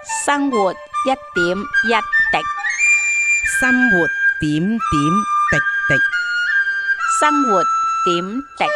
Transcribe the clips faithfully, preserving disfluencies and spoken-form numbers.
生活一點一滴， 生活點點滴滴。 生活點滴。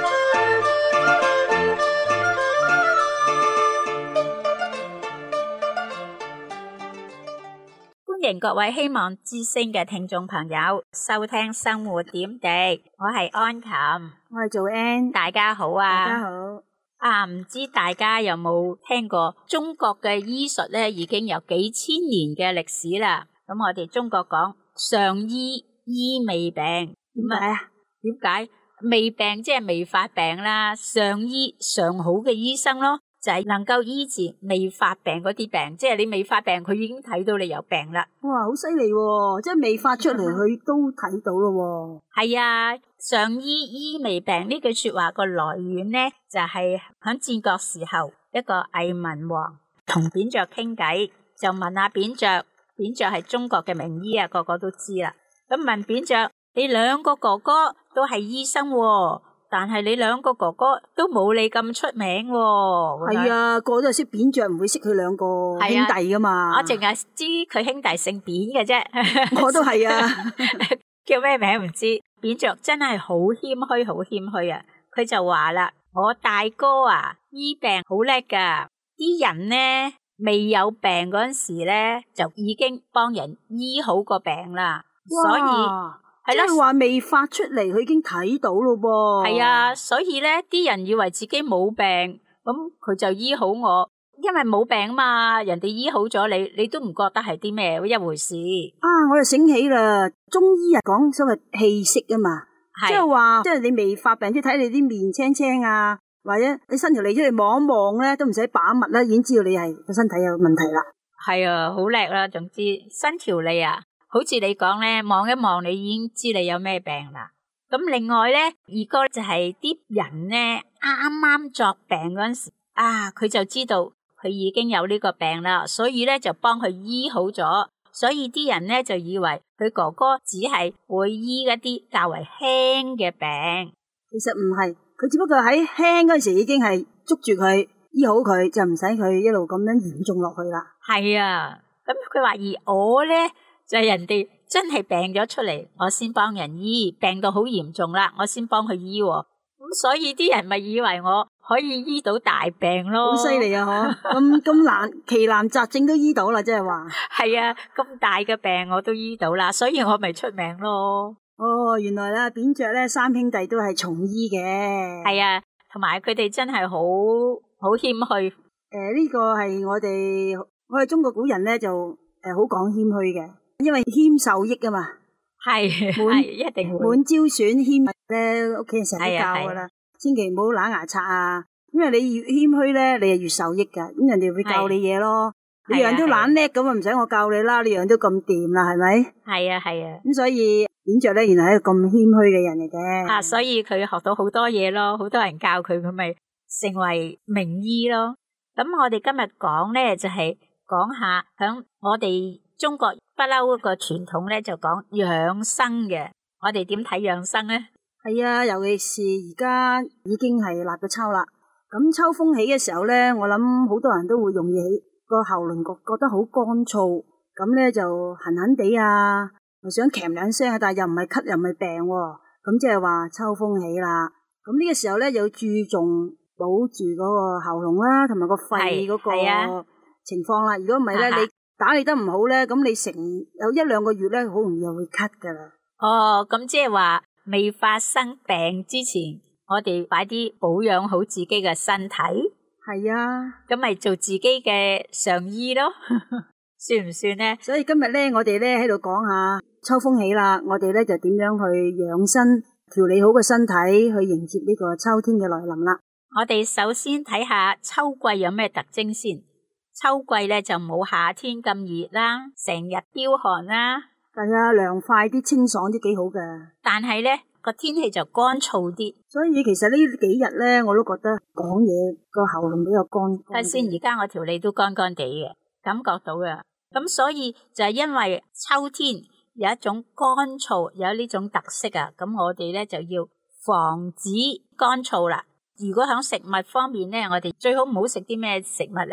歡迎各位希望之聲嘅聽眾朋友收聽生活點滴，我係安琴， 我係做 Ann， 大家好啊！ 大家好。 啊，唔知大家有冇聽過中國嘅醫術咧，已經有幾千年嘅歷史啦。咁我哋中國講上醫醫未病， 點解啊？ 點解未病即係未發病啦？上醫上好嘅醫生咯，就係能夠醫治未發病嗰啲病，即係你未發病，佢已經睇到你有病啦。 哇，好犀利喎！即係未發出嚟，佢都睇到咯喎。 係啊，上醫醫未病呢句說話個來源呢，就係喺戰國時候，一個魏文王同扁鵲傾偈，就問下扁鵲，扁鵲係中國嘅名醫啊，個個都知啦。咁問扁鵲，你兩個哥哥都係醫生喎，但係你兩個哥哥都冇你咁出名喎。 係啊，個個都係識扁鵲，唔會識佢兩個兄弟噶嘛。 我淨係知佢兄弟姓扁嘅啫。 我都係啊。 叫咩名唔知。扁鵲真係好謙虛，好謙虛啊！佢就話啦：我大哥啊，醫病好叻噶，啲人呢未有病嗰陣時咧，就已經幫人醫好個病啦。所以係啦， 即係話未發出嚟，佢已經睇到咯噃。 係啊，所以咧，啲人以為自己冇病，咁佢就醫好我。因為冇病嘛，人哋醫好咗你，你都唔覺得係啲咩一回事。 啊，我就醒起啦，中醫啊講所謂氣息啊嘛，即係話，即係你未發病，即係睇你啲面青青啊，或者你伸條脷出嚟望一望咧，都唔使把脈啦，已經知道你係個身體有問題啦。 係啊，好叻啦，總之伸條脷啊，好似你講咧，望一望你已經知你有咩病啦。咁另外咧，二哥就係啲人咧啱啱作病嗰陣時，啊，佢就知道。佢已經有呢個病啦，所以咧就幫佢醫好咗。所以啲人咧就以為佢哥哥只係會醫一啲較為輕嘅病， 其實唔係，佢只不過喺輕嗰陣時已經係捉住佢醫好佢，就唔使佢一路咁樣嚴重落去啦。 係啊，咁佢話而我咧就係人哋真係病咗出嚟，我先幫人醫，病到好嚴重啦，我先幫佢醫。咁所以啲人咪以為我可以醫到大病咯， 好犀利啊！嗬，咁咁難奇難雜症都醫到啦，即係話。 係啊，咁大嘅病我都醫到啦，所以我咪出名咯。 哦，原來啦，扁鵲咧三兄弟都係從醫嘅。 係啊，同埋佢哋真係好好謙虛。誒、 呃，呢、這個係我哋我哋中國古人咧就誒好講謙虛嘅，因為謙受益啊嘛。係係一定會滿招損謙咧，屋企人成日都教噶啦，千祈唔好揦牙刷啊！因為你越謙虛咧，你就越受益噶，咁人哋會教你嘢咯。你樣都懶叻咁啊，唔使我教你啦，你樣都咁掂啦，係咪？係啊係啊。咁所以扁鵲咧，原來係一個咁謙虛嘅人嚟嘅。啊，所以佢學到好多嘢咯，好多人教佢，佢咪成為名醫咯。咁我哋今日講咧，就係講下響我哋中國。不嬲嗰個傳統咧就講養生嘅，我哋點睇養生咧？係啊，尤其是而家已經係立咗秋啦。咁秋風起嘅時候咧，我諗好多人都會容易起個喉嚨覺覺得好乾燥，咁咧就痕痕地啊，又想咳兩聲啊，但係又唔係咳又唔係病，咁即係話秋風起啦。咁呢個時候咧有注重保住嗰個喉嚨啦，同埋個肺嗰個情況啦。如果唔係咧，你打理得唔好咧，咁你成有一兩個月咧，好容易又會咳噶啦。哦，咁即係話未發生病之前，我哋快啲保養好自己嘅身體。係啊，咁咪做自己嘅上醫咯，算唔算咧？所以今日咧，我哋咧喺度講下秋風起啦，我哋咧就點樣去養生，調理好個身體，去迎接呢個秋天嘅來臨啦。我哋首先睇下秋季有咩特徵先。秋季咧就冇夏天咁熱啦，成日飆寒啦，係啊，涼快啲、清爽啲，幾好㗎。但係咧個天氣就乾燥啲，所以其實呢幾日咧我都覺得講嘢個喉嚨比較乾。睇先，而家我條脷都乾乾地嘅，感覺到嘅。咁所以就係因為秋天有一種乾燥，有呢種特色啊，咁我哋咧就要防止乾燥啦。如果喺食物方面咧，我哋最好唔好食啲咩食物咧？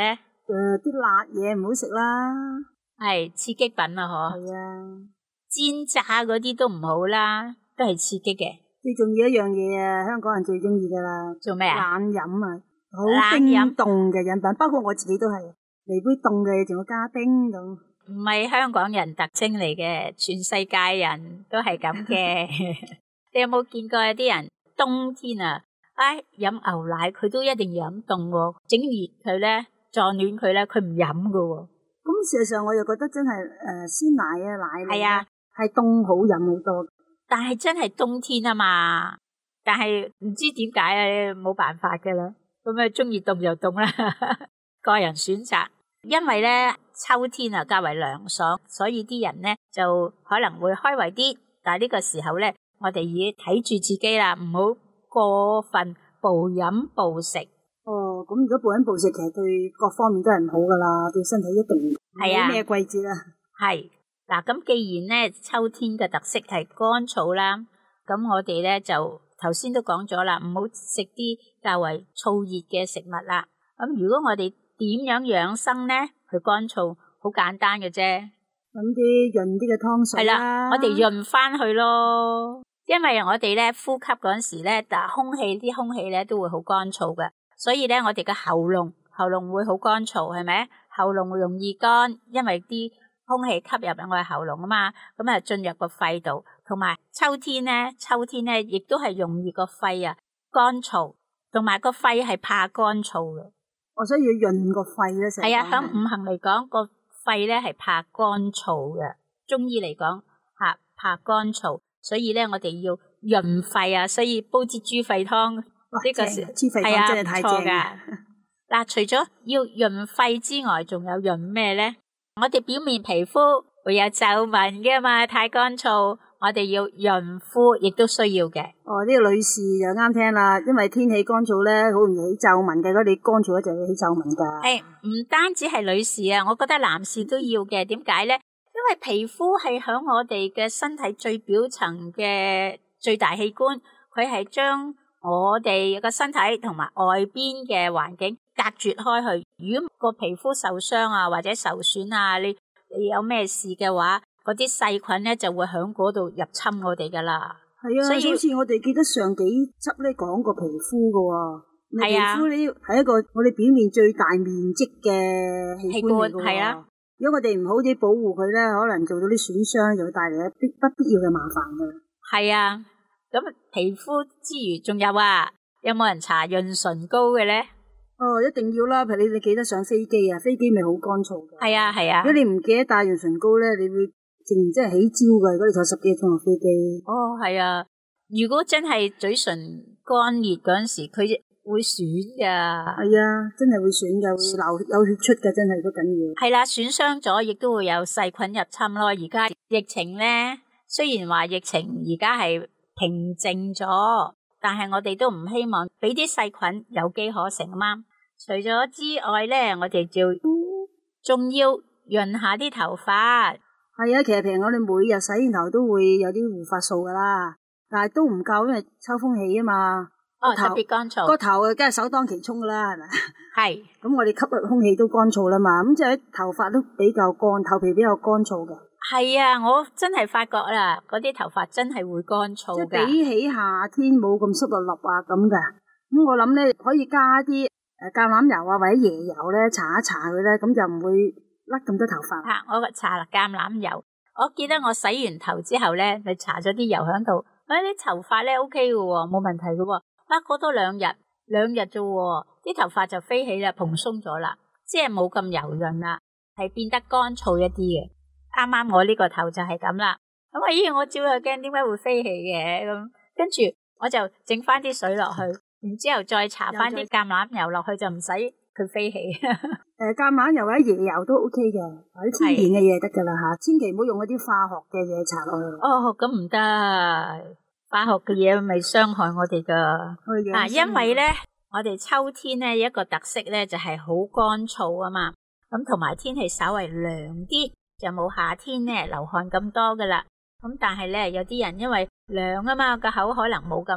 誒，啲辣嘢唔好食啦， 係刺激品啊，嗬。 係啊， 煎炸嗰啲都唔好啦，都係刺激嘅。 最重要一樣嘢啊，香港人最中意噶啦， 做咩啊？ 冷飲啊，好冰凍嘅飲品，包括我自己都係嚟杯凍嘅，仲要加冰咁。 唔係香港人特徵嚟嘅，全世界人都係咁嘅。你有冇見過有啲人冬天啊，唉飲牛奶佢都一定要飲凍喎，整熱佢咧，撞暖佢咧，佢唔飲噶喎。 咁事實上我又覺得真係誒鮮奶啊奶係啊， 係凍好飲好多。 但係真係冬天啊嘛，但係唔知點解啊，冇辦法噶啦，咁啊中意凍就凍啦，個人選擇。因為咧秋天啊較為涼爽，所以啲人咧就可能會開胃啲。但係呢個時候咧，我哋要睇住自己啦，唔好過分暴飲暴食。 哦，咁如果暴飲暴食，其實對各方面都係唔好噶啦，對身體一定係啊。咩季節啊？係嗱，咁既然咧秋天嘅特色係乾燥啦，咁我哋咧就頭先都講咗啦，唔好食啲較為燥熱嘅食物啦。咁如果我哋點樣養生咧？去乾燥好簡單嘅啫， 揾啲潤啲嘅湯水啦。係啦， 我哋潤翻去咯。因為我哋咧呼吸嗰陣時咧，但空氣啲空氣咧都會好乾燥嘅，所以咧我哋嘅喉嚨喉嚨會好乾燥，係咪？喉嚨會容易乾，因為啲空氣吸入我哋喉嚨啊嘛，咁啊進入個肺度。同埋秋天咧，秋天咧亦都係容易個肺啊乾燥，同埋個肺係怕乾燥嘅。 我所以要潤個肺咧，成日係啊，響五行嚟講，個肺咧係怕乾燥嘅。中醫嚟講，吓怕乾燥，所以咧我哋要潤肺啊。所以煲支豬肺湯呢個豬肺湯真係太正㗎。 嗱，除咗要潤肺之外，仲有潤咩咧？我哋表面皮膚會有皺紋嘅嘛，太乾燥。我哋要潤膚，亦都需要嘅。 哦，呢、這個女士就啱聽啦，因為天氣乾燥咧，好容易起皺紋嘅。如果你乾燥咧，就會起皺紋噶。 誒，唔單止係女士啊，我覺得男士都要嘅。點解咧？因為皮膚係響我哋嘅身體最表層嘅最大器官，佢係將我哋個身體同埋外邊嘅環境隔絕開去。如果個皮膚受傷啊，或者受損啊，你你有咩事嘅話，嗰啲細菌咧就會響嗰度入侵我哋噶啦。 係啊，所以好似我哋記得上幾輯咧講過皮膚噶喎。係啊，皮膚咧係一個我哋表面最大面積嘅器官嚟噶喎。係啊，如果我哋唔好啲保護佢咧，可能做到啲損傷，就會帶嚟一啲不必要嘅麻煩噶。係啊，咁皮膚之餘仲有啊，有冇人搽潤唇膏嘅咧？哦，一定要啦，譬如你你記得上飛機啊，飛機咪好乾燥嘅。係啊係啊，如果你唔記得帶潤唇膏咧，你會淨真係起焦噶。如果你坐十幾個鐘頭飛機。哦，係啊，如果真係嘴唇乾熱嗰陣時，佢會損噶。係啊，真係會損噶，會流有血出噶，真係都緊要。係啦，損傷咗，亦都會有細菌入侵咯。而家疫情咧，雖然話疫情而家係平靜咗，但係我哋都唔希望俾啲細菌有機可乘啊嘛。除咗之外咧，我哋就仲要潤下啲頭髮。係啊，其實平時我哋每日洗完頭都會有啲護髮素噶啦，但係都唔夠，因為秋風起啊嘛。哦，特別乾燥。個頭啊，梗係首當其衝噶啦，係咪？係。咁我哋吸入空氣都乾燥啦嘛，咁即係頭髮都比較乾，頭皮比較乾燥嘅。係啊，我真係發覺啦，嗰啲頭髮真係會乾燥噶。即係比起夏天冇咁濕立立啊咁噶。咁我諗咧可以加啲。誒，橄欖油啊，或者椰油咧，搽一搽佢咧，咁就唔會甩咁多頭髮。吓，我搽橄欖油，我記得我洗完頭之後咧，你搽咗啲油喺度，誒，啲頭髮咧 O K 嘅，冇問題嘅。啊，過多兩日，兩日啫，啲頭髮就飛起啦，蓬鬆咗啦，即係冇咁油潤啦，係變得乾燥一啲嘅。啱啱我呢個頭就係咁啦。咁啊，咦，我照又驚點解會飛起嘅咁，跟住我就整翻啲水落去。然之後再搽翻啲橄欖油落去，就唔使佢飛起。誒，橄欖油或者椰油都 O K 嘅，或者天然嘅嘢得噶啦吓，千祈唔好用嗰啲化學嘅嘢搽落去。哦，咁唔得，化學嘅嘢咪傷害我哋噶。啊，因為咧，我哋秋天咧一個特色咧就係好乾燥啊嘛，咁同埋天氣稍微涼啲，就冇夏天咧流汗咁多噶啦。咁但係咧，有啲人因為涼啊嘛，個口可能冇咁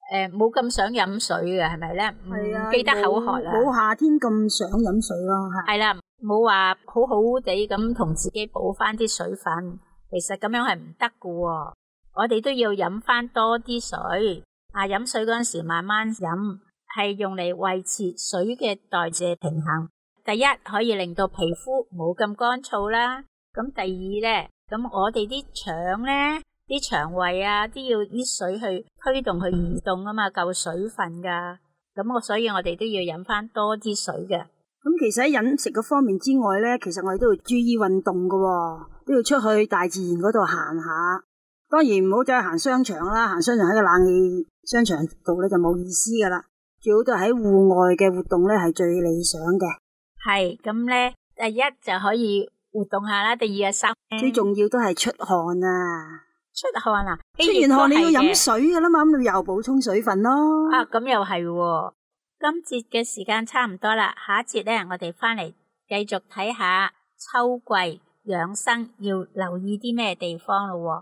誒冇咁想飲水嘅，係咪咧？ 係啊， 唔記得口渴啦， 冇夏天咁想飲水咯。 係啦，冇話好好地咁同自己補翻啲水分，其實咁樣係唔得㗎喎。我哋都要飲翻多啲水。啊，飲水嗰陣時慢慢飲，係用嚟維持水嘅代謝平衡。第一可以令到皮膚冇咁乾燥啦。咁第二咧，咁我哋啲腸咧，啲腸胃啊，都要啲水去推動去移動啊嘛，夠水分噶。咁我所以我哋都要飲翻多啲水嘅。 咁其實喺飲食嗰方面之外咧，其實我哋都要注意運動噶，都要出去大自然嗰度行下。當然唔好走去行商場啦，行商場喺個冷氣商場度咧就冇意思噶啦。最好都係喺戶外嘅活動咧係最理想嘅。 係咁咧，第一就可以活動下啦，第二嘅濕， 最重要都係出汗啊！ 出汗啊！ 出完汗你要飲水噶啦嘛，咁你又補充水分咯。 啊，咁又係喎。今節嘅時間差唔多啦，下一節咧我哋翻嚟繼續睇下秋季養生要留意啲咩地方咯。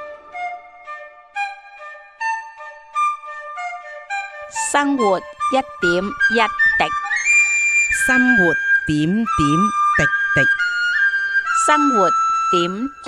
生活一點一滴，生活點點滴滴， 生活點滴。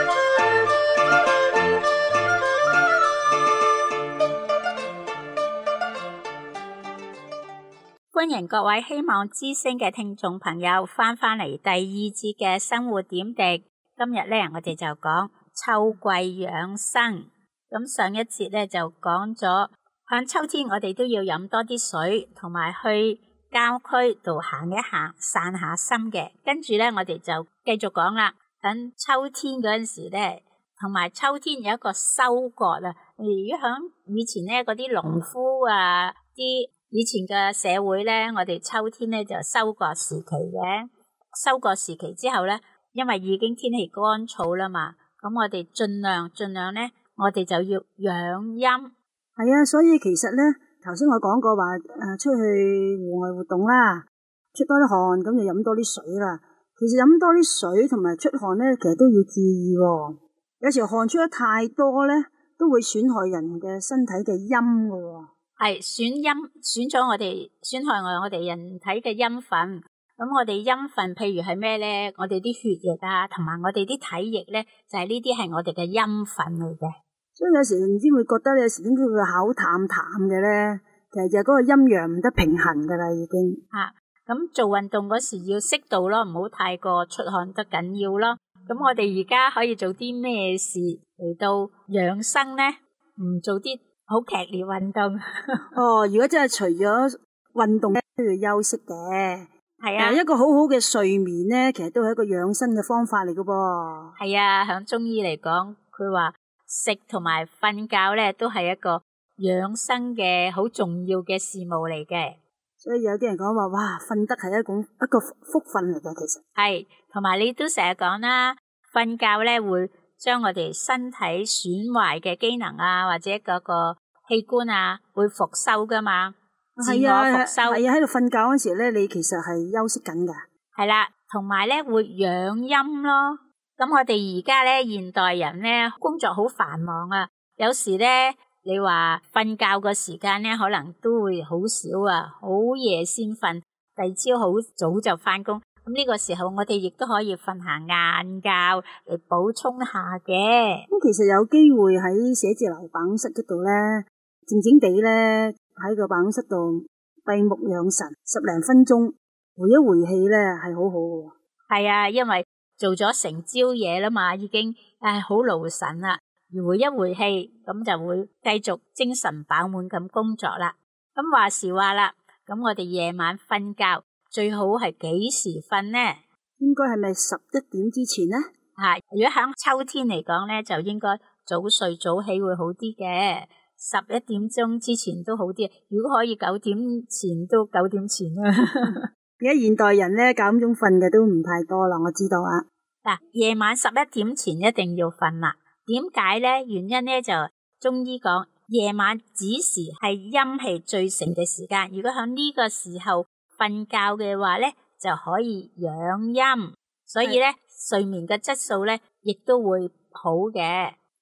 歡迎各位希望之聲嘅聽眾朋友翻返嚟第二節嘅生活點滴。今日咧我哋就講秋季養生。咁上一節咧就講咗，喺秋天我哋都要飲多啲水，同埋去郊區度行一行，散下心嘅。跟住咧我哋就繼續講啦。等秋天嗰陣時咧，同埋秋天有一個收割啊。如果響以前咧嗰啲農夫啊，啲以前嘅社會咧，我哋秋天咧就收割時期嘅。收割時期之後咧，因為已經天氣乾燥啦嘛，咁我哋盡量盡量咧，我哋就要養陰。 係啊，所以其實咧，頭先我講過話，誒，出去戶外活動啦，出多啲汗，咁就飲多啲水啦。其實飲多啲水同埋出汗咧，其實都要注意喎。有時汗出得太多咧，都會損害人嘅身體嘅陰㗎喎。 係損陰，損咗我哋，損害我我哋人體嘅陰分。咁我哋陰分，譬如係咩咧？我哋啲血液啊，同埋我哋啲體液咧，就係呢啲係我哋嘅陰分嚟嘅。 所以有時唔知會覺得有時點解會口淡淡嘅咧？其實就係嗰個陰陽唔得平衡噶啦，已經。 吓，咁做運動嗰時要適度咯，唔好太過出汗得緊要咯。咁我哋而家可以做啲咩事嚟到養生咧？唔做啲好劇烈運動。 哦，如果真係除咗運動咧，都要休息嘅。 係啊， 一個好好嘅睡眠咧，其實都係一個養生嘅方法嚟噶噃。 係啊，響中醫嚟講，佢話食同埋瞓覺咧，都係一個養生嘅好重要嘅事務嚟嘅。 所以有啲人講話，哇，瞓得係一種一個福分嚟嘅，其實係。 同埋你都成日講啦，瞓覺咧會將我哋身體損壞嘅機能啊，或者嗰個器官啊，會復修噶嘛。自我復修。 係啊，喺度瞓覺嗰時咧，你其實係休息緊噶。 係啦，同埋咧會養陰咯。咁我哋而家咧現代人咧工作好繁忙啊，有時咧你話瞓覺個時間咧可能都會好少啊，好夜先瞓，第二朝好早就翻工。咁呢個時候我哋亦都可以瞓下晏覺嚟補充下嘅。 咁其實有機會喺寫字樓辦公室嗰度咧，靜靜地咧喺個辦公室度閉目養神十零分鐘，回一回氣咧係好好嘅。 係啊，因為做咗成朝嘢啦嘛，已經誒好勞神啦，而回一回氣，咁就會繼續精神飽滿咁工作啦。咁話時話啦，咁我哋夜晚瞓覺最好係幾時瞓呢？ 應該係咪十一點之前呢？ 係，如果喺秋天嚟講咧，就應該早睡早起會好啲嘅，十一點鐘之前都好啲。如果可以九點前都九點前啦。 而家現代人咧九點鐘瞓嘅都唔太多啦，我知道啊。 嗱，夜晚十一點前一定要瞓啦。點解咧？原因咧就中醫講，夜晚子時係陰氣最盛嘅時間。如果喺呢個時候瞓覺嘅話咧，就可以養陰，所以咧睡眠嘅質素咧亦都會好嘅。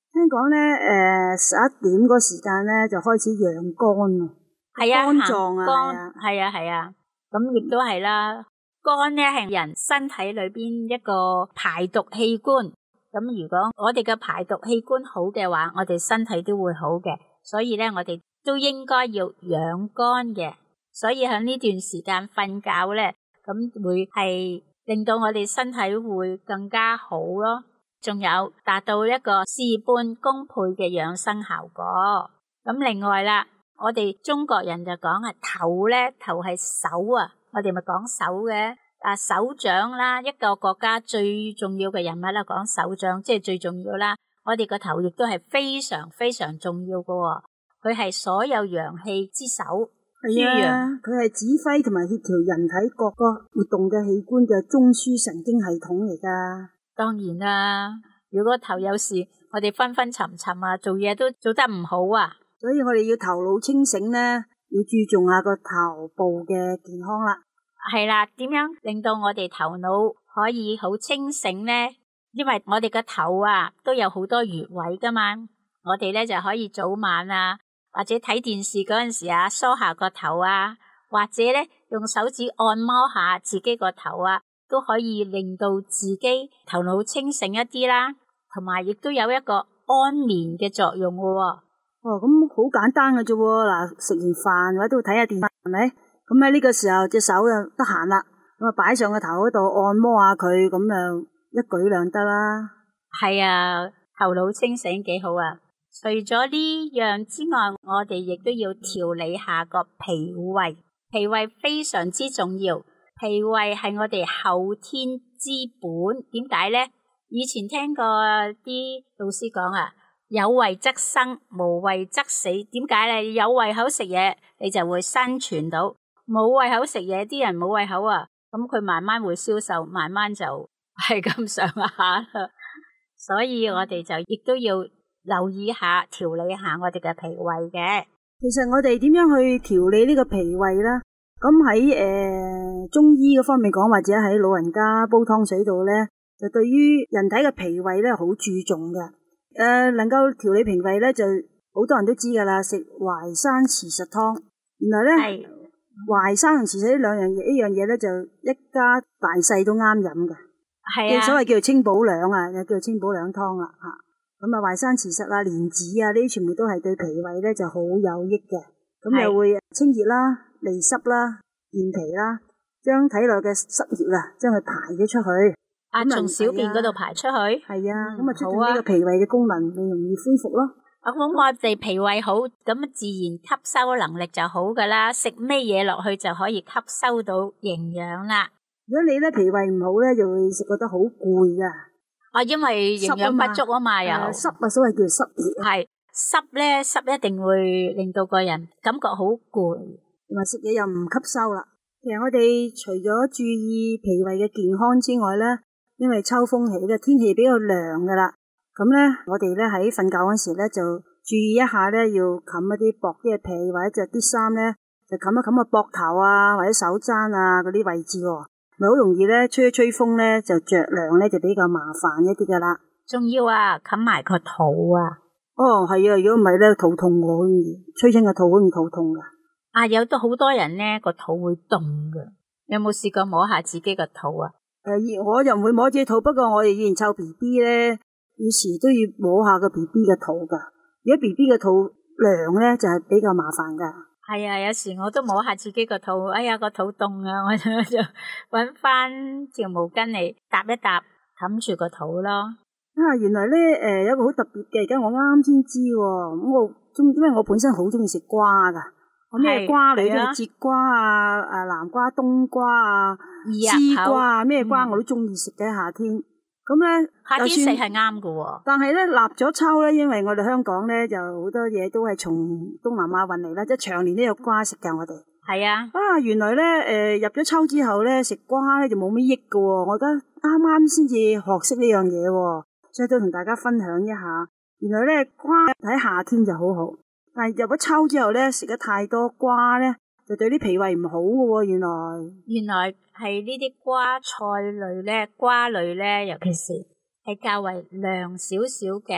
聽講咧，誒十一點嗰時間咧就開始養肝啊， 係啊， 肝臟啊，係啊係啊，咁亦都係啦。肝咧係人身體裏邊一個排毒器官，咁如果我哋嘅排毒器官好嘅話，我哋身體都會好嘅，所以咧我哋都應該要養肝嘅。所以喺呢段時間瞓覺咧，咁會係令到我哋身體會更加好咯。仲有達到一個事半功倍嘅養生效果。咁另外啦，我哋中國人就講啊，頭咧頭係手啊，我哋咪講手嘅啊，首長啦，一個國家最重要嘅人物啦，講首長即係最重要啦。我哋個頭亦都係非常非常重要噶，佢係所有陽氣之首。 係啊，佢係指揮同埋協調人體各個活動嘅器官嘅中樞神經系統嚟噶。 當然啦，如果頭有事，我哋昏昏沉沉啊，做嘢都做得唔好啊。 所以我哋要頭腦清醒咧，要注重下個頭部嘅健康啦。 係啦，點樣令到我哋頭腦可以好清醒咧？因為我哋個頭啊都有好多穴位噶嘛，我哋咧就可以早晚啊，或者睇電視嗰陣時啊，梳下個頭啊，或者咧用手指按摩下自己個頭啊，都可以令到自己頭腦清醒一啲啦，同埋亦都有一個安眠嘅作用嘅喎。 哦，咁好簡單嘅啫喎，嗱，食完飯或者都睇下電視，係咪？咁喺呢個時候隻手就得閒啦，咁啊擺上個頭嗰度按摩下佢，咁就一舉兩得啦。 係啊，頭腦清醒幾好啊！除咗呢樣之外，我哋亦都要調理下個脾胃，脾胃非常之重要。脾胃係我哋後天之本，點解咧？以前聽過啲老師講啊，有胃則生，無胃則死。點解咧？有胃口食嘢，你就會生存到；冇胃口食嘢，啲人冇胃口啊，咁佢慢慢會消瘦，慢慢就係咁上下啦。所以我哋就亦都要留意下，調理下我哋嘅脾胃嘅。 其實我哋點樣去調理呢個脾胃咧？咁喺誒中醫嗰方面講，或者喺老人家煲湯水度咧，就對於人體嘅脾胃咧好注重嘅。誒、呃，能夠調理脾胃咧，就好多人都知噶啦，食淮山慈實湯。原來咧，淮山同慈實呢兩樣嘢，呢樣嘢咧就一家大細都啱飲嘅。係啊，所謂叫做清補涼啊，又叫做清補涼湯啦吓。咁啊，淮山慈實啊、蓮子啊，呢啲全部都係對脾胃咧就好有益嘅。咁又會清熱啦、利濕啦、健脾啦，將體內嘅濕熱啊，將佢排咗出去。啊，從小便嗰度排出去。係啊，咁啊促進呢個脾胃嘅功能，咪容易恢復咯。 咁我哋脾胃好，咁自然吸收能力就好噶啦。食咩嘢落去就可以吸收到營養啦。 如果你咧脾胃唔好咧，就會食覺得好攰噶。 啊，因為營養不足啊嘛，又濕啊，所謂叫濕熱。 係濕咧，濕一定會令到個人感覺好攰， 同埋食嘢又唔吸收啦。其實我哋除咗注意脾胃嘅健康之外咧，因為秋風起咧，天氣比較涼噶啦，咁咧我哋咧喺瞓覺嗰時咧就注意一下咧，要冚一啲薄啲嘅被，或者着啲衫咧就冚一冚個膊頭啊，或者手踭啊嗰啲位置喎。咪好容易咧，吹一吹風咧，就着涼咧，就比較麻煩一啲噶啦。 仲要啊，冚埋個肚啊。 哦，係啊，如果唔係咧，肚痛喎，好容易吹親個肚，好容易肚痛噶。 啊，有都好多人咧個肚會凍噶，有冇試過摸下自己個肚啊？ 誒、呃，我又唔會摸自己肚，不過我哋以前湊 B B 咧，有時都要摸下個 B B 嘅肚噶。如果 B B 嘅肚涼咧，就係、是、比較麻煩噶。係啊，有時我都摸下自己個肚，哎呀個肚凍啊，我就就搵翻條毛巾嚟搭一搭，冚住個肚咯。啊，原來咧誒、呃、有一個好特別嘅，而家我啱啱先知喎。咁我中，因為我本身好中意食瓜噶，我咩瓜類都係節瓜啊、誒南瓜、冬瓜啊、絲瓜啊，咩瓜我都中意食嘅。夏天咁咧，夏天食係啱噶。但係咧立咗秋咧，因為我哋香港咧就好多嘢都係從東南亞運嚟啦，即係長年都有瓜食噶。我哋係啊，啊原來咧誒、呃、入咗秋之後咧食瓜咧就冇咩益噶。我而家啱啱先至學識呢樣嘢，所以都同大家分享一下。原來咧瓜喺夏天就好好，但係入咗秋之後咧食得太多瓜咧，就對啲脾胃唔好噶。原來原來係呢啲瓜菜類咧，瓜類咧，尤其是係較為涼少少嘅，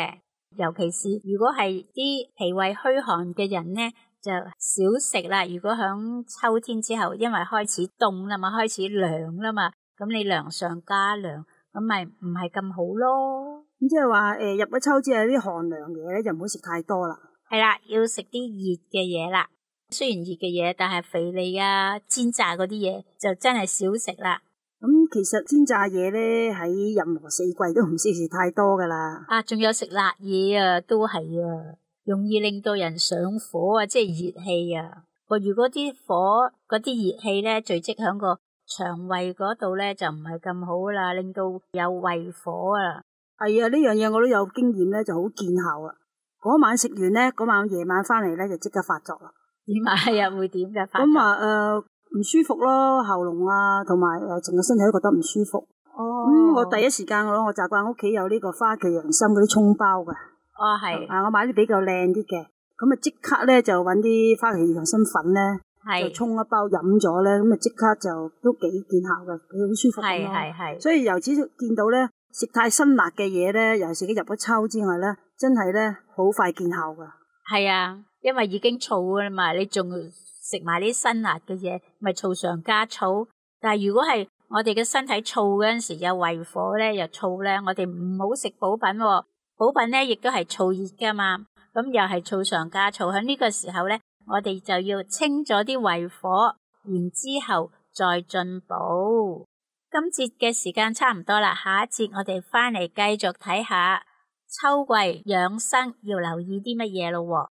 尤其是如果係啲脾胃虛寒嘅人咧，就少食啦。如果響秋天之後，因為開始凍啦嘛，開始涼啦嘛，咁你涼上加涼，咁咪唔係咁好咯。 咁即係話誒，入咗秋之後啲寒涼嘢咧，就唔好食太多啦。 係啦，要食啲熱嘅嘢啦。雖然熱嘅嘢，但係肥膩啊、煎炸嗰啲嘢就真係少食啦。 咁其實煎炸嘢咧，喺任何四季都唔適宜食太多噶啦。 啊，仲有食辣嘢啊，都係啊，容易令到人上火啊，即係熱氣啊。如果啲火嗰啲熱氣咧聚積喺個腸胃嗰度咧，就唔係咁好啦，令到有胃火啊。 係啊，呢樣嘢我都有經驗咧，就好見效啊。嗰晚食完咧，嗰晚夜晚翻嚟咧就即刻發作啦。 點啊？係啊，會點嘅發作？ 咁啊，誒、呃，唔舒服咯，喉嚨啊，同埋誒，成個身體都覺得唔舒服。 哦。咁、 嗯、我第一時間我我習慣屋企有呢個花旗羊參嗰啲蔥包嘅。 哦，係。啊， 我買啲比較靚啲嘅，咁啊即刻咧就搵啲花旗羊參粉咧，就沖一包飲咗咧，咁啊即刻就都幾見效嘅，幾好舒服咁咯。係係係。所以由此見到咧，食太辛辣嘅嘢咧，尤其是入咗秋之外咧，真係咧好快見效噶。係啊。因為已經燥㗎啦嘛，你仲食埋啲辛辣嘅嘢，咪燥上加燥。但係如果係我哋嘅身體燥嗰陣時，有胃火咧，又燥咧，我哋唔好食補品喎。補品咧亦都係燥熱噶嘛，咁又係燥上加燥。喺呢個時候咧，我哋就要清咗啲胃火，然之後再進補。今節嘅時間差唔多啦，下一節我哋翻嚟繼續睇下秋季養生要留意啲乜嘢咯。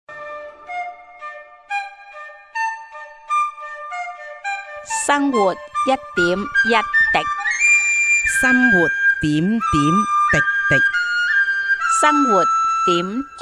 生活一點一滴，生活點點滴滴， 生活點滴。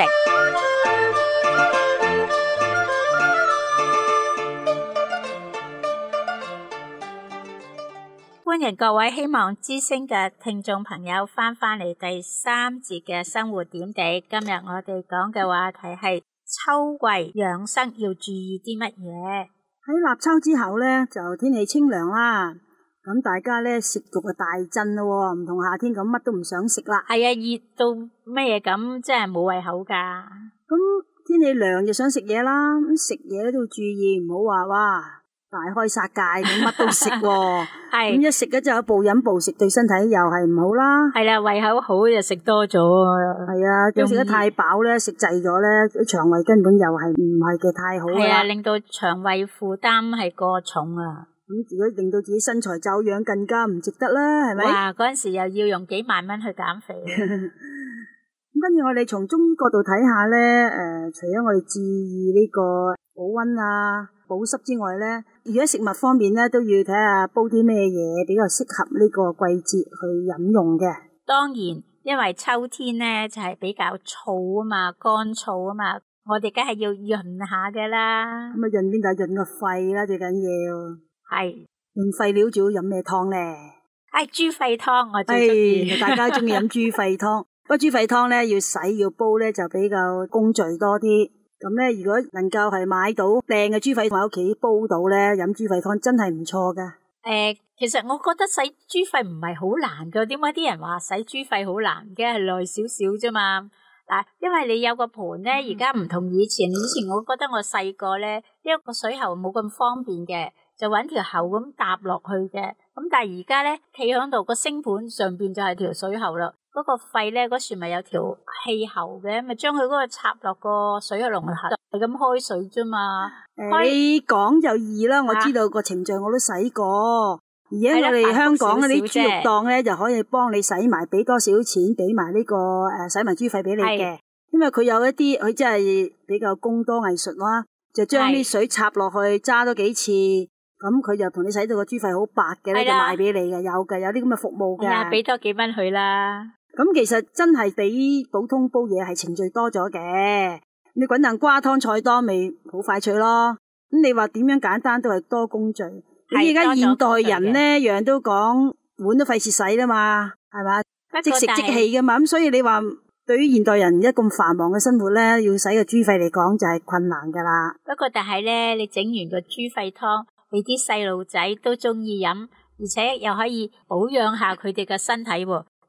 歡迎各位希望之聲嘅聽眾朋友翻返嚟第三節嘅生活點滴。今日我哋講嘅話題係秋季養生要注意啲乜嘢？ 喺立秋之後咧，就天氣清涼啦，咁大家咧食慾就大振咯，唔同夏天咁乜都唔想食啦。係啊，熱到咩咁，真係冇胃口噶。咁天氣涼就想食嘢啦，咁食嘢都要注意，唔好話哇大開殺戒咁乜都食喎。係咁一食咧就有暴飲暴食，對身體又係唔好啦。係啦，胃口好就食多咗。係啊，都食得太飽咧，食滯咗咧，腸胃根本又係唔係嘅太好啦。係啊，令到腸胃負擔係過重啊。咁如果令到自己身材走樣，更加唔值得啦，係咪？哇！嗰陣時又要用幾萬蚊去減肥。咁跟住我哋從中醫角度睇下咧，誒、呃，除咗我哋注意呢個保溫啊、保濕之外咧，而家食物方面咧都要睇下煲啲咩嘢比較適合呢個季節去飲用嘅。當然，因為秋天咧就係、是、比較燥啊嘛，乾燥啊嘛，我哋梗係要潤下嘅啦。咁啊，潤邊度？潤個肺啦，最緊要。係潤肺料，仲要飲咩湯咧？係豬肺湯，我最中意。大家中意飲豬肺湯。不過豬肺湯咧要洗要煲咧就比較工序多啲，咁咧如果能夠係買到靚嘅豬肺喺屋企煲到咧，飲豬肺湯真係唔錯噶。誒、呃，其實我覺得洗豬肺唔係好難噶，點解啲人話洗豬肺好難嘅？係耐少少啫嘛。嗱，因為你有個盤咧，而家唔同以前。以前我覺得我細個咧，因為個水喉冇咁方便嘅，就搵條喉咁搭落去嘅。咁但係而家咧，企喺度個星盤上邊就係條水喉啦。嗰、那個肺咧，嗰時咪有條氣喉嘅，咪將佢嗰個插落個水龍頭，係咁開水啫嘛。誒，你講就易啦，我知道個程序我都洗過。而家我哋香港嗰啲豬肉檔咧，就可以幫你洗埋，俾多少錢，俾埋呢個誒洗埋豬肺俾你嘅。因為佢有一啲，佢真係比較工多藝術啦，就將啲水插落去，揸多幾次，咁佢就同你洗到個豬肺好白嘅咧，就賣俾你嘅，有嘅，有啲咁嘅服務嘅。係啊，俾多幾蚊佢啦。咁其實真係比普通煲嘢係程序多咗嘅，你滾蛋瓜湯菜多咪好快脆咯。咁你話點樣簡單都係多工序。你而家現代人咧，樣都講碗都費事洗啦嘛，係嘛？即食即棄噶嘛。咁所以你話對於現代人而家咁繁忙嘅生活咧，要洗個豬肺嚟講就係困難噶啦。不過但係咧，你整完個豬肺湯，你啲細路仔都中意飲，而且又可以保養下佢哋嘅身體喎。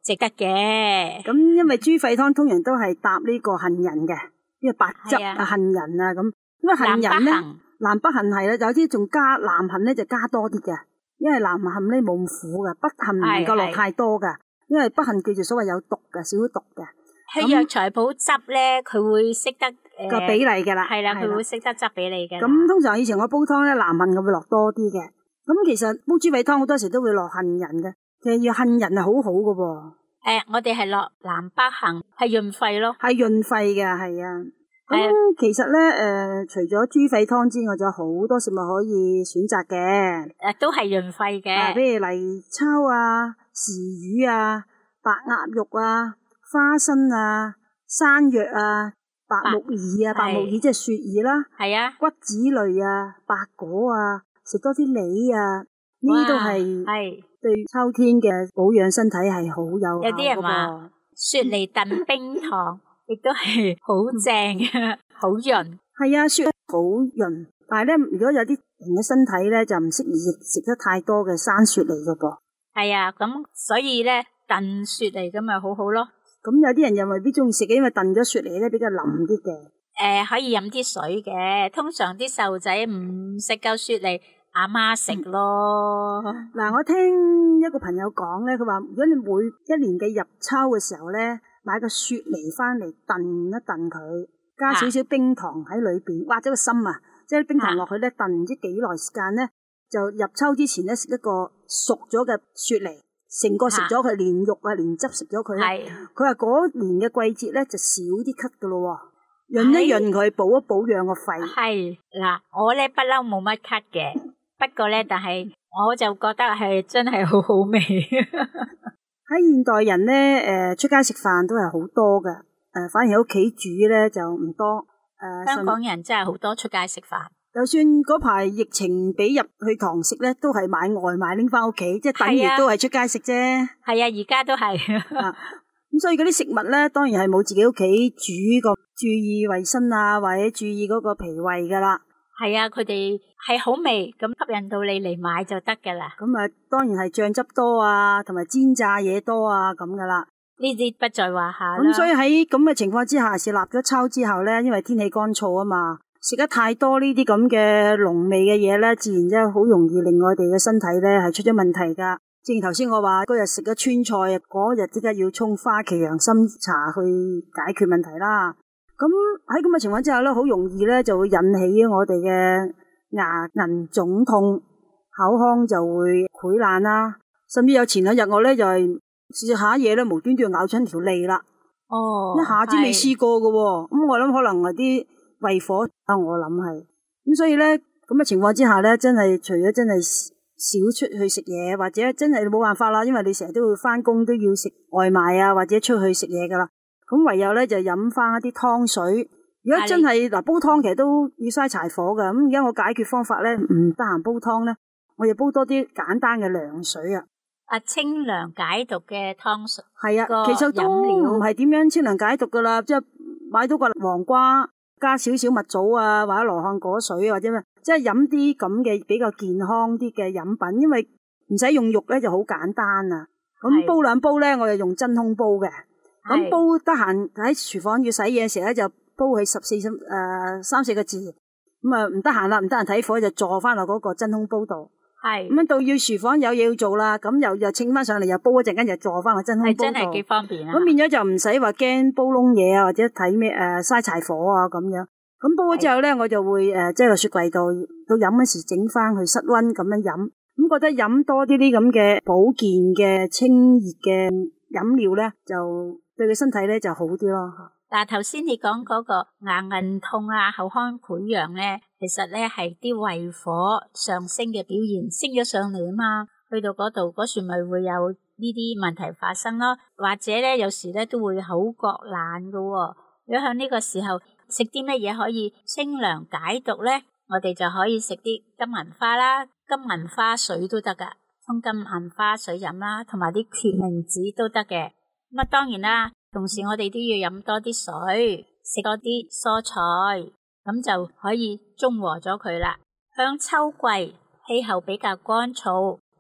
值得嘅。 咁因為豬肺湯通常都係搭呢個杏仁嘅，呢個白汁啊杏仁啊咁。因為杏仁咧，南北杏係啦，有啲仲加南杏咧就加多啲嘅，因為南杏咧冇咁苦嘅，北杏唔能夠落太多噶，因為北杏叫做所謂有毒嘅，少少毒嘅。 喺藥材鋪執咧，佢會識得誒個比例噶啦， 係啦，佢會識得執比例嘅。 咁通常以前我煲湯咧，南杏我會落多啲嘅。咁其實煲豬肺湯好多時都會落杏仁嘅，其實要杏仁係好好噶噃。 誒，我哋係落南北杏，係潤肺咯， 係潤肺嘅，係啊。咁其實咧，誒、呃，除咗豬肺湯之外，仲有好多食物可以選擇嘅。 誒，都係潤肺嘅。 啊，譬如泥鰍啊、時魚啊、白鴨肉啊、花生啊、山藥啊、白木耳啊、白木耳即係雪耳啦， 係啊， 骨子類啊、白果啊，食多啲梨啊，呢啲都係係對秋天嘅保養身體係好有效。 有啲人話雪梨燉冰糖。亦都係好正嘅，好潤。係啊，雪好潤，但係咧，如果有啲人嘅身體咧，就唔適宜食得太多嘅生雪梨嘅噃。 係啊，咁所以咧燉雪梨咁咪好好咯。 咁有啲人又未必中意食嘅，因為燉咗雪梨咧比較腍啲嘅。誒、 呃，可以飲啲水嘅。通常啲細路仔唔食夠雪梨，阿媽食咯。 嗱、嗯，我聽一個朋友講咧，佢話如果你每一年嘅入秋嘅時候咧，買個雪梨翻嚟燉一燉佢，加少少冰糖喺裏邊，挖咗個心啊，即係冰糖落去咧燉唔知幾耐時間咧，就入秋之前咧食一個熟咗嘅雪梨，成個食咗佢，連肉啊連汁食咗佢咧。佢話嗰年嘅季節咧就少啲咳噶咯，潤一潤佢，補一補養個肺。係嗱，我咧不嬲冇乜咳嘅，不過咧但係我就覺得係真係好好味。 喺現代人咧，誒、呃、出街食飯都係好多嘅，誒、呃、反而喺屋企煮咧就唔多。誒、呃、 香港人真係好多出街食飯， 就算嗰排疫情俾入去堂食咧，都係買外賣拎翻屋企，即係等於都係出街食啫。 係啊，而家都係。 咁、啊、所以嗰啲食物咧，當然係冇自己屋企煮個注意衛生啊，或者注意嗰個脾胃噶啦。 係啊，佢哋係好味，咁吸引到你嚟買就得噶啦。 咁啊，當然係醬汁多啊，同埋煎炸嘢多啊，咁噶啦。 呢啲不在話下啦。 咁所以喺咁嘅情況之下，是立咗秋之後咧，因為天氣乾燥啊嘛，食得太多呢啲咁嘅濃味嘅嘢咧，自然真係好容易令我哋嘅身體咧係出咗問題噶。正如頭先我話嗰日食咗川菜，嗰日即刻要沖花旗養心茶去解決問題啦。咁喺咁嘅情況之下咧，好容易咧就會引起我哋嘅牙齦腫痛，口腔就會潰爛啦，甚至有前兩日我咧就係試下嘢咧，無端端咬親條脷啦。哦，一下子未試過㗎喎，咁我諗可能係啲胃火啊，我諗係。咁所以咧咁嘅情況之下咧，真係除咗真係少出去食嘢，或者真係冇辦法啦，因為你成日都會翻工，都要食外賣啊，或者出去食嘢噶啦。咁唯有咧就飲翻一啲湯水。如果真係嗱煲湯，其實都要嘥柴火噶。咁而家我解決方法咧，唔得閒煲湯咧，我就煲多啲簡單嘅涼水啊。 啊，清涼解毒嘅湯水。係啊，其實都唔係點樣清涼解毒噶啦，即係買到個黃瓜，加少少蜜棗啊，或者羅漢果水或者咩，即係飲啲咁嘅比較健康啲嘅飲品，因為唔使用肉咧就好簡單啊。咁煲兩煲咧，我就用真空煲嘅。咁煲得閒喺廚房要洗嘢嘅時候咧，就煲佢十四誒、呃、三四個字。咁啊唔得閒啦，唔得閒睇火就坐翻落嗰個真空煲度。係咁樣到要廚房有嘢要做啦，咁又又稱翻上嚟，又煲一陣間，又坐翻個真空煲度。係真係幾方便啊！咁變咗就唔使話驚煲燶嘢啊，或者睇咩誒嘥柴火啊咁樣。咁煲咗之後咧，我就會誒擠落雪櫃度，到飲嗰時整翻去室溫咁樣飲。咁覺得飲多啲啲咁嘅保健嘅清熱嘅飲料咧，就對佢身體咧就好啲咯。 嗱，頭先你講嗰個牙齦痛啊、口腔潰瘍咧，其實咧係啲胃火上升嘅表現，升咗上嚟啊嘛，去到嗰度嗰時咪會有呢啲問題發生咯。或者咧有時咧都會口角爛噶。如果喺呢個時候食啲乜嘢可以清涼解毒咧，我哋就可以食啲金銀花啦，金銀花水都得噶，沖金銀花水飲啦，同埋啲決明子都得嘅。咁啊，當然啦。同時我哋都要飲多啲水，食多啲蔬菜，咁就可以中和咗佢啦。向秋季氣候比較乾燥，好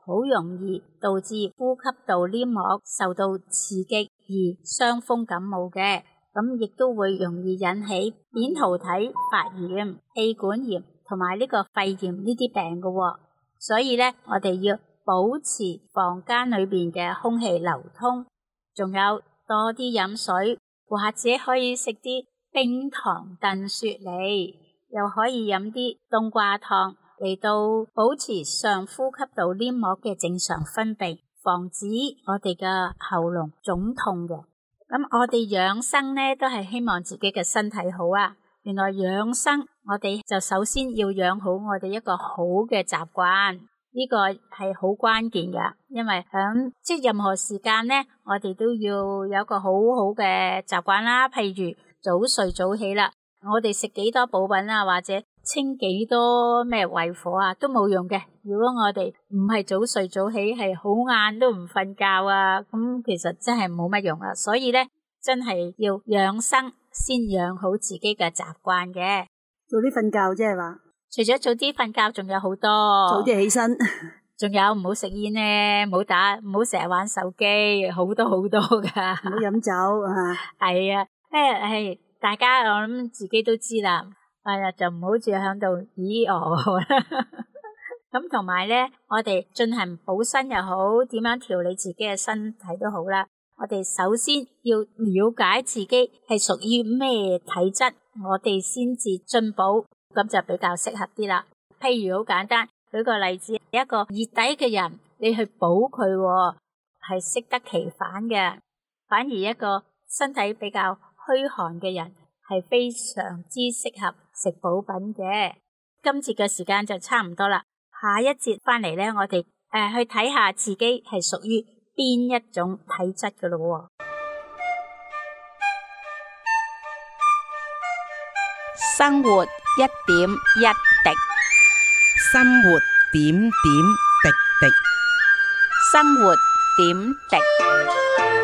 好容易導致呼吸道黏膜受到刺激而傷風感冒嘅，咁亦都會容易引起扁桃體發炎、氣管炎同埋呢個肺炎呢啲病嘅。所以咧，我哋要保持房間裏邊嘅空氣流通，仲有多啲飲水，或者可以食啲冰糖燉雪梨，又可以飲啲冬瓜湯嚟到保持上呼吸道黏膜嘅正常分泌，防止我哋嘅喉嚨腫痛嘅。咁我哋養生呢，都係希望自己嘅身體好啊。原來養生，我哋就首先要養好我哋一個好嘅習慣，呢個係好關鍵噶。因為響即係任何時間呢，我哋都要有一個好好嘅習慣啦。譬如早睡早起啦，我哋食幾多補品啊，或者清幾多咩胃火啊，都冇用嘅。如果我哋唔係早睡早起，係好晏都唔瞓覺啊，咁其實真係冇乜用啊。所以咧，真係要養生先養好自己嘅習慣嘅。 早啲瞓覺即係話， 除咗早啲瞓覺，仲有好多。 早啲起身， 仲有唔好食煙咧，唔好打，唔好成日玩手機，好多好多噶。 唔好飲酒啊。 係啊，誒係，大家我諗自己都知啦。係啊，就唔好似喺度咦哦啦。咁同埋咧，我哋進行補身又好，點樣調理自己嘅身體都好啦。我哋首先要了解自己係屬於咩體質，我哋先至進補，咁就比較適合啲啦。譬如好簡單，舉個例子，一個熱底嘅人，你去補佢，係適得其反嘅。反而一個身體比較虛寒嘅人，係非常之適合食補品嘅。今次嘅時間就差唔多啦，下一節翻嚟咧，我哋誒、呃、去睇下自己係屬於邊一種體質㗎咯。 生活一點一滴，生活點點滴滴，生活點滴。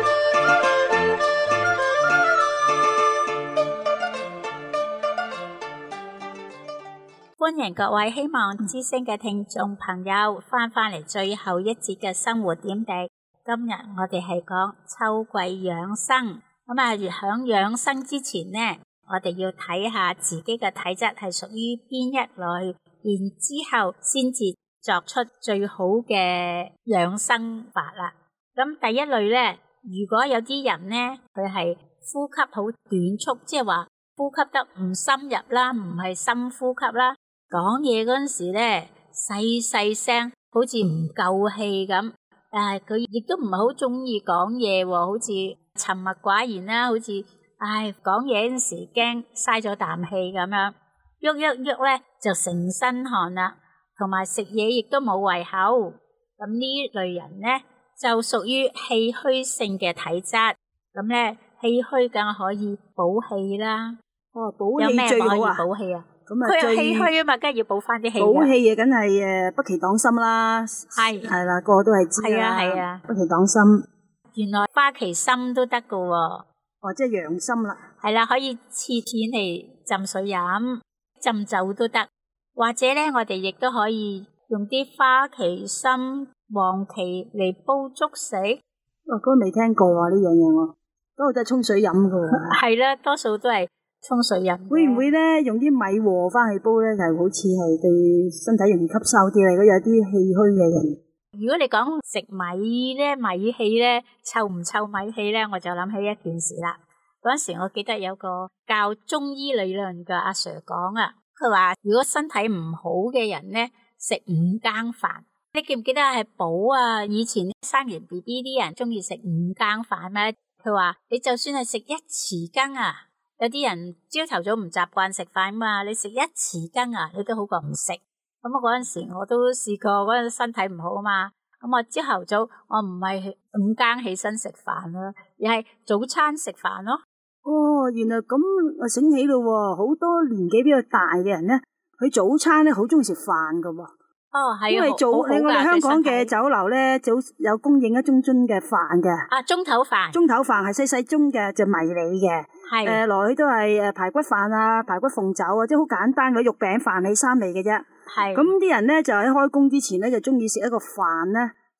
歡迎各位希望之聲嘅聽眾朋友翻返嚟最後一節嘅生活點滴。今日我哋係講秋季養生，咁啊，響養生之前呢，我哋要睇下自己嘅體質係屬於邊一類，然之後先至作出最好嘅養生法啦。咁第一類呢，如果有啲人呢，佢係呼吸好短促，即係話呼吸得唔深入啦，唔係深呼吸啦。講嘢嗰陣時咧，細細聲，好似唔夠氣咁。但係佢亦都唔係好中意講嘢，好似沉默寡言啦，好似唉講嘢嗰陣時驚嘥咗啖氣咁樣，喐喐喐咧就成身汗啦，同埋食嘢亦都冇胃口。咁呢類人咧就屬於氣虛性嘅體質。咁咧氣虛梗係可以補氣啦。 哦，補氣最好啊！ 有咩可以補氣啊？ 咁啊， 佢有氣虛啊嘛，梗係要補翻啲氣。 補氣啊，梗係誒北芪黨參啦，係係啦，個個都係知啦。係啊係啊，北芪黨參。 原來花旗參都得噶喎。 哦，即係養心啦。係啦，可以切片嚟浸水飲，浸酒都得。或者咧，我哋亦都可以用啲花旗參、黃芪嚟煲粥食。 哦，嗰個未聽過啊，呢樣嘢我，嗰個都係沖水飲噶喎。 係啦，多數都係。沖水飲會唔會咧用啲米和翻去煲咧？就好似係對身體容易吸收啲嚟。如果有啲氣虛嘅人， 如果你講食米咧，米氣咧臭唔臭米氣咧，我就諗起一件事啦。嗰陣時我記得有個教中醫理論嘅阿 Sir 講啊，佢話如果身體唔好嘅人咧，食五更飯。你記唔記得係補啊？以前生完 B B 啲人中意食五更飯咩？佢話你就算係食一匙羹啊。有啲人朝頭早唔習慣食飯嘛，你食一匙羹啊，你都好過唔食。咁我嗰陣時我都試過，嗰陣身體唔好啊嘛。咁我朝頭早我唔係五更起身食飯啦，而係早餐食飯咯。 哦，原來咁我醒起咯，好多年紀比較大嘅人咧，佢早餐咧好中意食飯噶。 哦，係啊， 因為早我哋香港嘅酒樓咧，早有供應一盅盅嘅飯嘅。 啊，中頭飯。中頭飯係細細盅嘅，就迷你嘅。係。誒，來去都係誒排骨飯啊，排骨鳳爪啊，即係好簡單嘅肉餅飯起三味嘅啫。係。咁啲人咧就喺開工之前咧就中意食一個飯咧，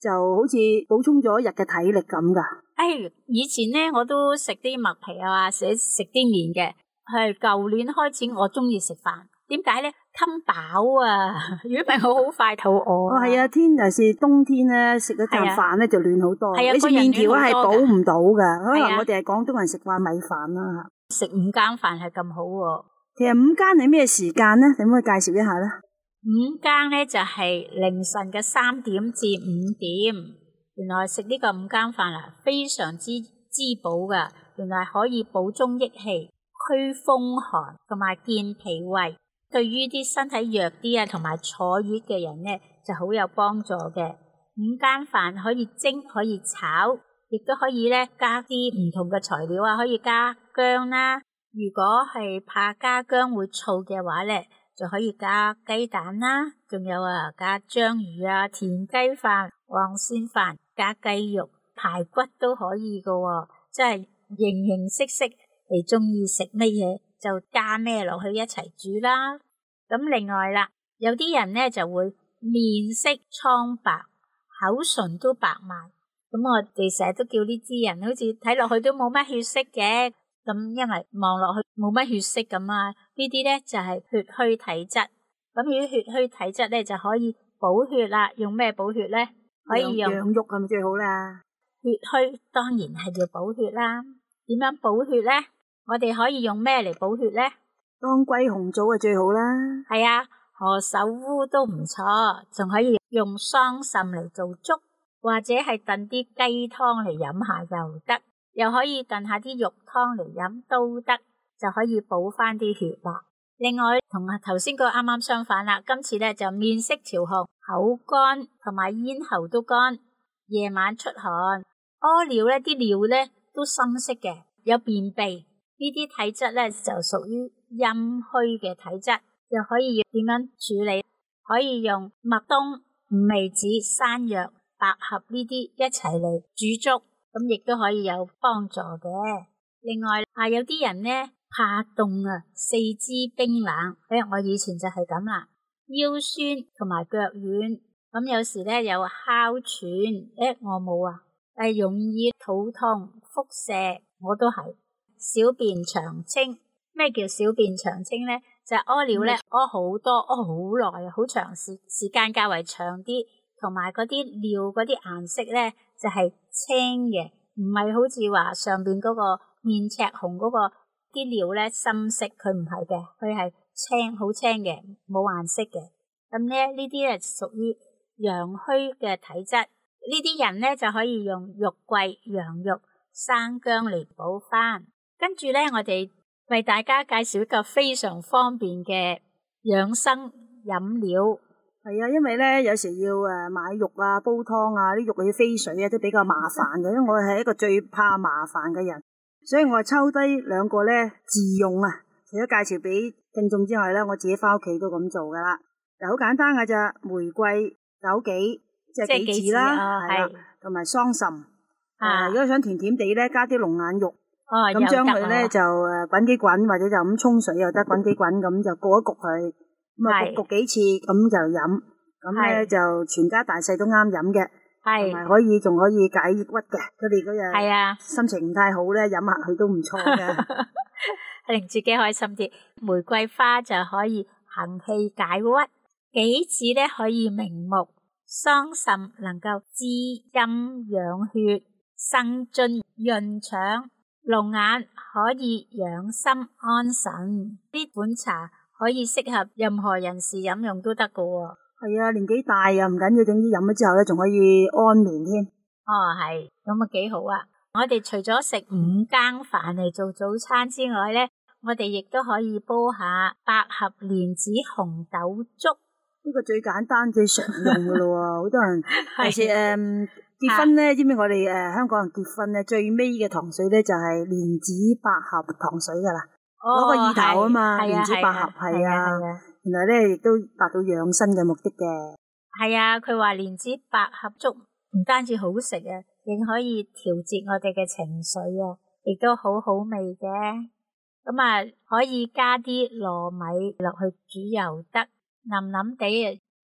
就好似補充咗一日嘅體力咁噶。 誒，以前咧我都食啲麥皮啊，食食啲麵嘅。係舊年開始我中意食飯，點解咧？襟飽啊！如果唔係我好快肚餓。 哦，係啊，天尤其是冬天咧，食一啖飯咧就暖好多。 係啊， 你食麵條係補唔到噶，可能我哋係廣東人食慣米飯啦。 食五更飯係咁好喎。 其實午間係咩時間咧？你可唔可以介紹一下咧？ 午更咧就係凌晨嘅三點至五點。原來食呢個午更飯啊，非常之滋補噶。原來可以補中益氣、驅風寒同埋健脾胃。對於啲身體弱啲啊，同埋坐月嘅人咧，就好有幫助嘅。午間飯可以蒸，可以炒，亦都可以咧加啲唔同嘅材料啊，可以加薑啦。如果係怕加薑會燥嘅話咧，就可以加雞蛋啦。仲有啊，加章魚啊、田雞飯、黃鱔飯、加雞肉、排骨都可以噶喎。即係形形色色，你中意食乜嘢就加咩落去一齊煮啦。咁另外啦，有啲人咧就會面色蒼白，口唇都白埋。咁我哋成日都叫呢啲人好似睇落去都冇乜血色嘅。咁因為望落去冇乜血色咁啊，呢啲咧就係血虛體質。咁如果血虛體質咧就可以補血啦。用咩補血咧？可以用羊肉咁最好啦。 血虛當然係要補血啦。點樣補血咧？我哋可以用咩嚟補血咧？ 當歸紅棗啊最好啦。係啊，何首烏都唔錯，仲可以用桑葚嚟做粥，或者係燉啲雞湯嚟飲下又得，又可以燉下啲肉湯嚟飲都得，就可以補翻啲血啦。另外同頭先個啱啱相反啦，今次咧就面色潮紅、口乾同埋咽喉都乾，夜晚出汗，屙尿咧啲尿咧都深色嘅，有便秘。呢啲體質咧就屬於陰虛嘅體質，就可以點樣處理？可以用麥冬、五味子、山藥、百合呢啲一齊嚟煮粥，咁亦都可以有幫助嘅。另外啊，有啲人咧怕凍啊，四肢冰冷，誒，我以前就係咁啦，腰酸同埋腳軟，咁有時咧有哮喘，誒，我冇啊，誒，容易肚痛、腹瀉，我都係。小便長清，咩叫小便長清咧？就係屙尿咧屙好多，屙好耐，好長時時間較為長啲，同埋嗰啲尿嗰啲顏色咧就係青嘅，唔係好似話上邊嗰個面赤紅嗰個啲尿咧深色，佢唔係嘅，佢係青好青嘅，冇顏色嘅。咁咧呢啲咧屬於陽虛嘅體質，呢啲人咧就可以用肉桂、羊肉、生薑嚟補翻。跟住咧，我哋為大家介紹一個非常方便嘅養生飲料。 係啊，因為咧有時要誒買肉啊、煲湯啊，啲肉要飛水啊，都比較麻煩嘅。因為我係一個最怕麻煩嘅人，所以我係抽低兩個咧自用啊。除咗介紹俾聽眾之外咧，我自己翻屋企都咁做噶啦。就好簡單噶咋，玫瑰、枸杞，即係杞子啦，係啦，同埋桑葚。啊，如果想甜甜地咧，加啲龍眼肉。哦，咁將佢咧就誒滾幾滾，或者就咁沖水又得，滾幾滾咁就焗一焗佢，咁啊焗焗幾次咁就飲，咁咧就全家大細都啱飲嘅，同埋可以仲可以解抑鬱嘅。佢哋嗰日心情唔太好咧，飲下佢都唔錯嘅， 令自己開心啲。玫瑰花就可以行氣解鬱，杞子咧可以明目，桑葚能夠滋陰養血、生津潤腸。龍眼可以養心安神，呢款茶可以適合任何人士飲用都得噶喎。 係啊，年紀大又唔緊要，總之飲咗之後咧，仲可以安眠添。 哦，係，咁啊幾好啊！我哋除咗食五更飯嚟做早餐之外咧，我哋亦都可以煲下百合蓮子紅豆粥。 呢個最簡單最常用噶咯，好多人尤其誒結婚咧，知唔知我哋誒香港人結婚咧最尾嘅糖水咧就係蓮子百合糖水噶啦，攞個意頭啊嘛，蓮子百合係啊，原來咧亦都達到養生嘅目的嘅。 係啊，佢話蓮子百合粥唔單止好食啊，亦可以調節我哋嘅情緒啊，亦都好好味嘅。咁啊，可以加啲糯米落去煮又得。腍腍地啊，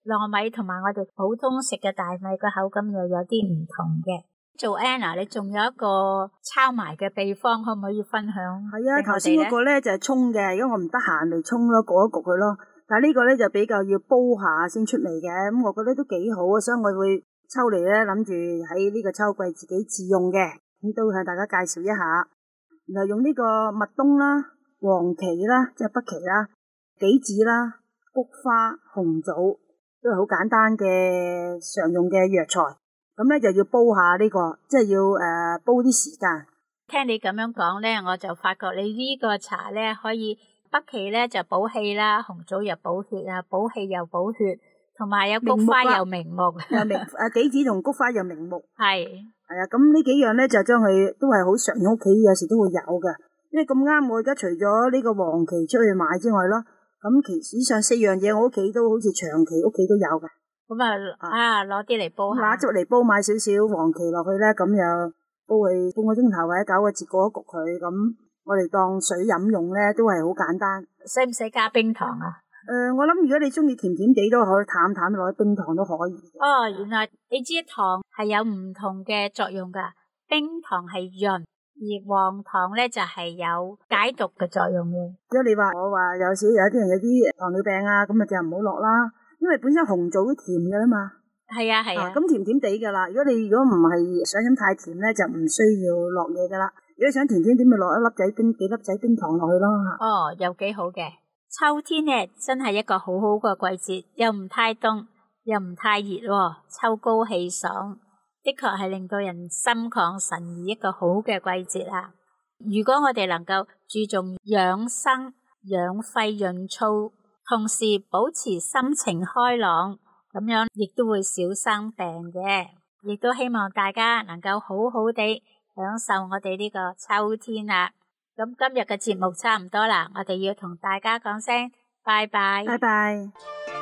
糯米同埋我哋普通食嘅大米個口感又有啲唔同嘅。做 Anna， 你仲有一個抄埋嘅秘方，可唔可以分享？ 係啊，頭先嗰個咧就係沖嘅，如果我唔得閒嚟沖咯，焗一焗佢咯。但係呢個咧就比較要煲下先出味嘅，咁我覺得都幾好啊，所以我會抽嚟咧諗住喺呢個秋季自己自用嘅，咁都向大家介紹一下。然後用呢個麥冬啦、黃芪啦，即係北芪啦、杞子啦、菊花、紅棗，都係好簡單嘅常用嘅藥材。咁咧就要煲下呢個，即係要誒煲啲時間。 聽你咁樣講咧，我就發覺你呢個茶咧可以北芪咧就補氣啦，紅棗又補血啊，補氣又補血，同埋有菊花又明目， 又明誒杞子同菊花又明目。係係啊，咁呢幾樣咧就將佢都係好常用，屋企有時都會有嘅。因為咁啱我而家除咗呢個黃芪出去買之外咯，咁其實以上四樣嘢我屋企都好似長期屋企都有嘅。 咁啊啊，攞啲嚟煲下， 拿粥嚟煲，買少少黃芪落去咧，咁又煲佢半個鐘頭或者九個字過一焗佢，咁我哋當水飲用咧，都係好簡單。 使唔使加冰糖啊？ 誒、呃，我諗如果你中意甜甜地都可以，淡淡落去冰糖都可以。 哦，原來你知糖係有唔同嘅作用噶，冰糖係潤，而黃糖咧就係、是、有解毒嘅作用嘅。 如果你話我話有時有啲人有啲糖尿病啊，咁啊就唔好落啦。因為本身紅棗都甜嘅啦嘛， 係啊係啊， 咁、啊、甜甜地噶啦。如果你如果唔係想飲太甜咧，就唔需要落嘢噶啦。如果想甜甜點，咪落一粒仔冰，幾粒仔冰糖落去咯。 哦，又幾好嘅。秋天咧真係一個好好嘅季節，又唔太凍，又唔太熱，秋高氣爽，的確係令到人心曠神怡一個好嘅季節啊。如果我哋能夠注重養生、養肺潤燥，同時保持心情開朗，咁樣亦都會少生病嘅。亦都希望大家能夠好好地享受我哋呢個秋天啦。咁今日嘅節目差唔多啦，我哋要同大家講聲拜拜。 拜拜。